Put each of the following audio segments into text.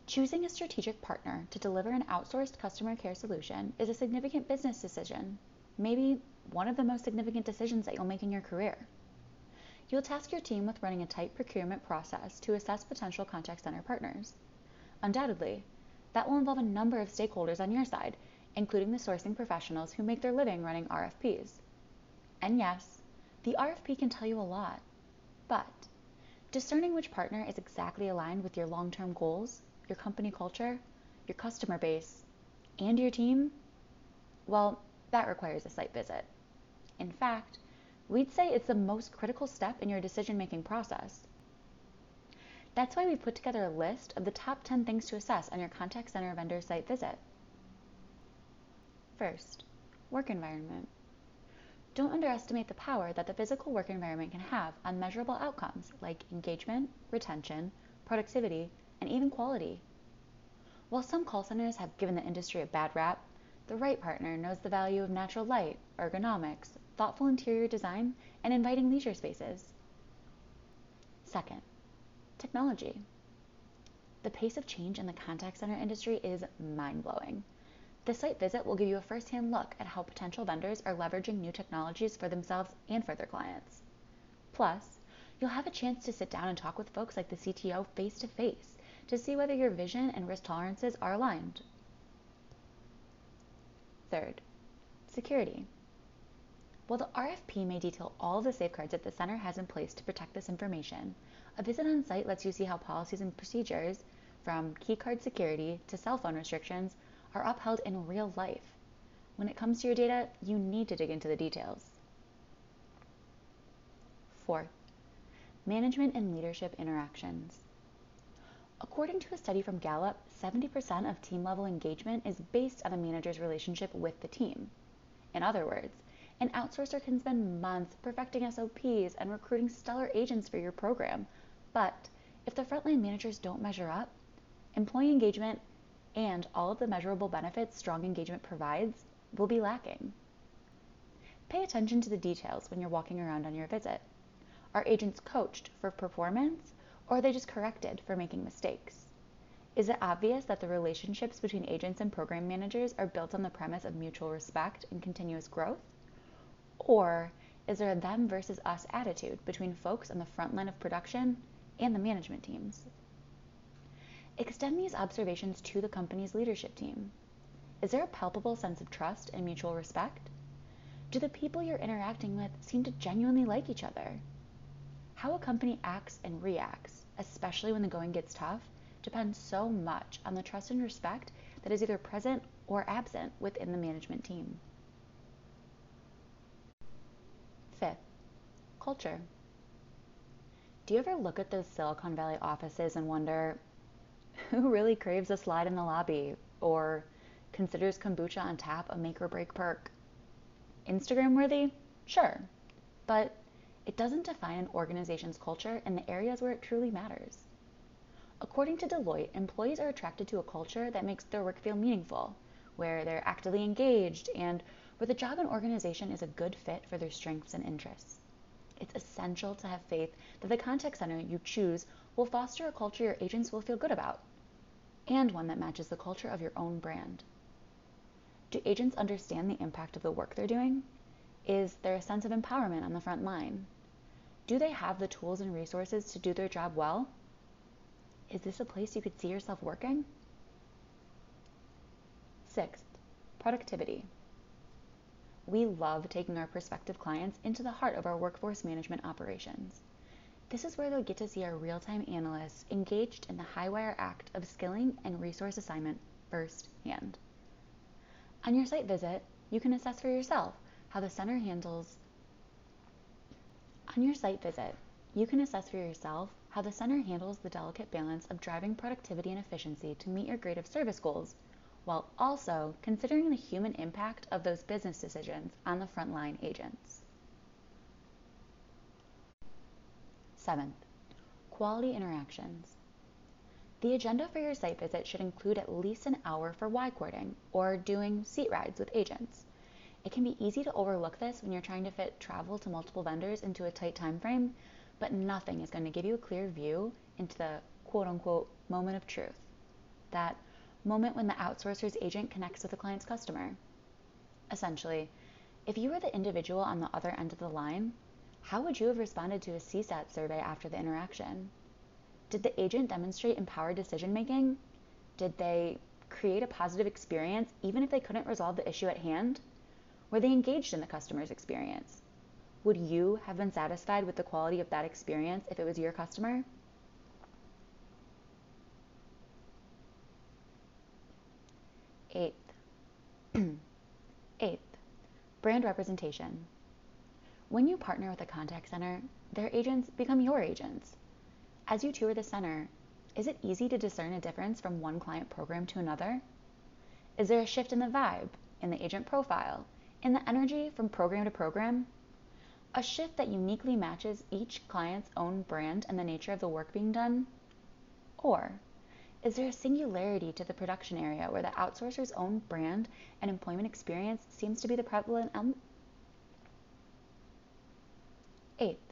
Choosing a strategic partner to deliver an outsourced customer care solution is a significant business decision, maybe one of the most significant decisions that you'll make in your career. You'll task your team with running a tight procurement process to assess potential contact center partners. Undoubtedly, that will involve a number of stakeholders on your side, including the sourcing professionals who make their living running RFPs. And yes, the RFP can tell you a lot, but discerning which partner is exactly aligned with your long-term goals, your company culture, your customer base, and your team, well, that requires a site visit. In fact, we'd say it's the most critical step in your decision-making process. That's why we put together a list of the top 10 things to assess on your contact center vendor site visit. First, work environment. Don't underestimate the power that the physical work environment can have on measurable outcomes like engagement, retention, productivity, and even quality. While some call centers have given the industry a bad rap, the right partner knows the value of natural light, ergonomics, thoughtful interior design, and inviting leisure spaces. Second, technology. The pace of change in the contact center industry is mind-blowing. The site visit will give you a first-hand look at how potential vendors are leveraging new technologies for themselves and for their clients. Plus, you'll have a chance to sit down and talk with folks like the CTO face-to-face to see whether your vision and risk tolerances are aligned. Third, security. While the RFP may detail all the safeguards that the center has in place to protect this information, a visit on site lets you see how policies and procedures, from keycard security to cell phone restrictions, are upheld in real life. When it comes to your data, you need to dig into the details. Fourth, management and leadership interactions. According to a study from Gallup, 70% of team-level engagement is based on a manager's relationship with the team. In other words, an outsourcer can spend months perfecting SOPs and recruiting stellar agents for your program, but if the frontline managers don't measure up, employee engagement and all of the measurable benefits strong engagement provides will be lacking. Pay attention to the details when you're walking around on your visit. Are agents coached for performance, or are they just corrected for making mistakes? Is it obvious that the relationships between agents and program managers are built on the premise of mutual respect and continuous growth? Or is there a them versus us attitude between folks on the front line of production and the management teams? Extend these observations to the company's leadership team. Is there a palpable sense of trust and mutual respect? Do the people you're interacting with seem to genuinely like each other? How a company acts and reacts, especially when the going gets tough, depends so much on the trust and respect that is either present or absent within the management team. Fifth, culture. Do you ever look at those Silicon Valley offices and wonder, who really craves a slide in the lobby, or considers kombucha on tap a make or break perk? Instagram worthy? Sure, but it doesn't define an organization's culture in the areas where it truly matters. According to Deloitte, employees are attracted to a culture that makes their work feel meaningful, where they're actively engaged, and where the job and organization is a good fit for their strengths and interests. It's essential to have faith that the contact center you choose will foster a culture your agents will feel good about, and one that matches the culture of your own brand. Do agents understand the impact of the work they're doing? Is there a sense of empowerment on the front line? Do they have the tools and resources to do their job well? Is this a place you could see yourself working? Sixth, productivity. We love taking our prospective clients into the heart of our workforce management operations. This is where they'll get to see our real-time analysts engaged in the high-wire act of skilling and resource assignment firsthand. On your site visit, you can assess for yourself how the center handles the delicate balance of driving productivity and efficiency to meet your grade of service goals, while also considering the human impact of those business decisions on the frontline agents. Seventh, quality interactions. The agenda for your site visit should include at least an hour for Y-cording, or doing seat rides with agents. It can be easy to overlook this when you're trying to fit travel to multiple vendors into a tight time frame, but nothing is going to give you a clear view into the quote-unquote moment of truth. that moment when the outsourcer's agent connects with the client's customer. Essentially, if you were the individual on the other end of the line, how would you have responded to a CSAT survey after the interaction? Did the agent demonstrate empowered decision making? Did they create a positive experience even if they couldn't resolve the issue at hand? Were they engaged in the customer's experience? Would you have been satisfied with the quality of that experience if it was your customer? Eighth, brand representation. When you partner with a contact center, their agents become your agents. As you tour the center, is it easy to discern a difference from one client program to another? Is there a shift in the vibe, in the agent profile, in the energy from program to program? A shift that uniquely matches each client's own brand and the nature of the work being done? Or is there a singularity to the production area where the outsourcer's own brand and employment experience seems to be the prevalent element? Eighth,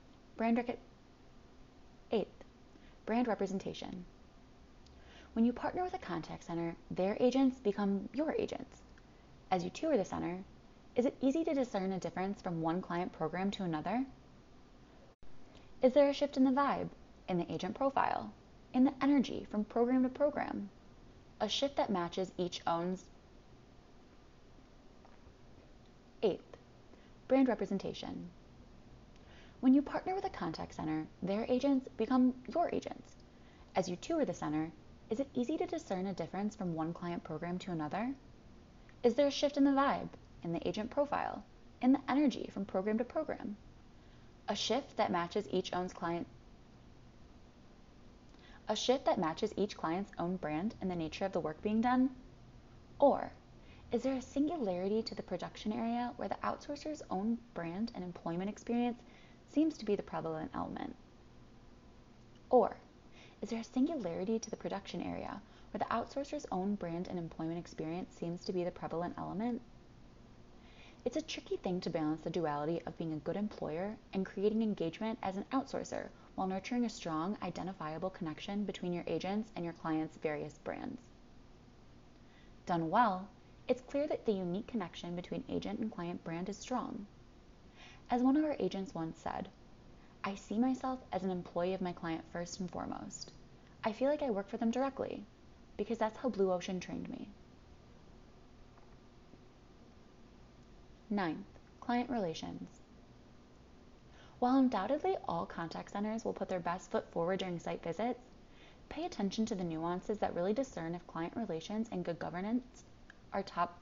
brand representation. When you partner with a contact center, their agents become your agents. As you tour the center, is it easy to discern a difference from one client program to another? Is there a shift in the vibe, in the agent profile, in the energy from program to program? A shift that matches each own's. Eighth, brand representation. When you partner with a contact center, their agents become your agents. As you tour the center, is it easy to discern a difference from one client program to another? Is there a shift in the vibe, in the agent profile, in the energy from program to program? A shift that matches each client's own brand and the nature of the work being done? Or is there a singularity to the production area where the outsourcer's own brand and employment experience seems to be the prevalent element? Or is there a singularity to the production area where the outsourcer's own brand and employment experience seems to be the prevalent element? It's a tricky thing to balance the duality of being a good employer and creating engagement as an outsourcer while nurturing a strong, identifiable connection between your agents and your clients' various brands. Done well, it's clear that the unique connection between agent and client brand is strong. As one of our agents once said, "I see myself as an employee of my client first and foremost. I feel like I work for them directly, because that's how Blue Ocean trained me." Ninth, client relations. While undoubtedly all contact centers will put their best foot forward during site visits, pay attention to the nuances that really discern if client relations and good governance are top.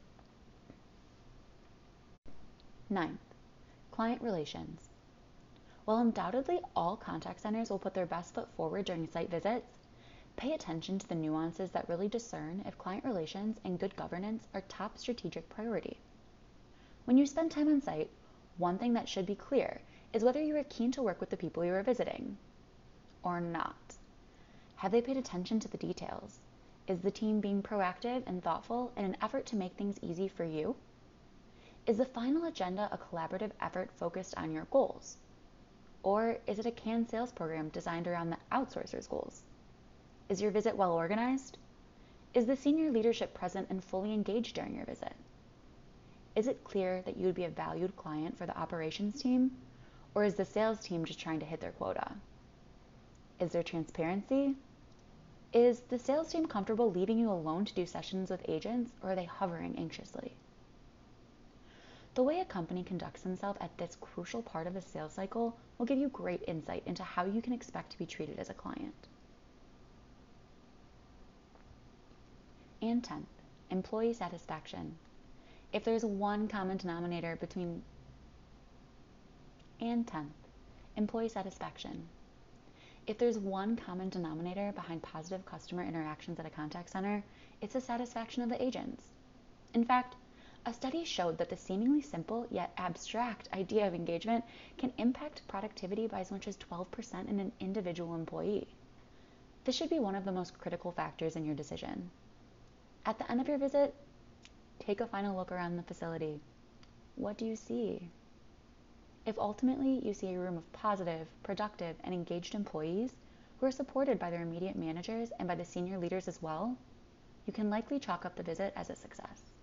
Ninth, client relations. While undoubtedly all contact centers will put their best foot forward during site visits, pay attention to the nuances that really discern if client relations and good governance are top strategic priority. When you spend time on site, one thing that should be clear is whether you are keen to work with the people you are visiting or not. Have they paid attention to the details? Is the team being proactive and thoughtful in an effort to make things easy for you? Is the final agenda a collaborative effort focused on your goals? Or is it a canned sales program designed around the outsourcer's goals? Is your visit well organized? Is the senior leadership present and fully engaged during your visit? Is it clear that you would be a valued client for the operations team? Or is the sales team just trying to hit their quota? Is there transparency? Is the sales team comfortable leaving you alone to do sessions with agents, or are they hovering anxiously? The way a company conducts themselves at this crucial part of the sales cycle will give you great insight into how you can expect to be treated as a client. And 10th, employee satisfaction. If there's one common denominator between employee satisfaction. If there's one common denominator behind positive customer interactions at a contact center, it's the satisfaction of the agents. In fact, a study showed that the seemingly simple yet abstract idea of engagement can impact productivity by as much as 12% in an individual employee. This should be one of the most critical factors in your decision. At the end of your visit, take a final look around the facility. What do you see? If ultimately you see a room of positive, productive, and engaged employees, who are supported by their immediate managers and by the senior leaders as well, you can likely chalk up the visit as a success.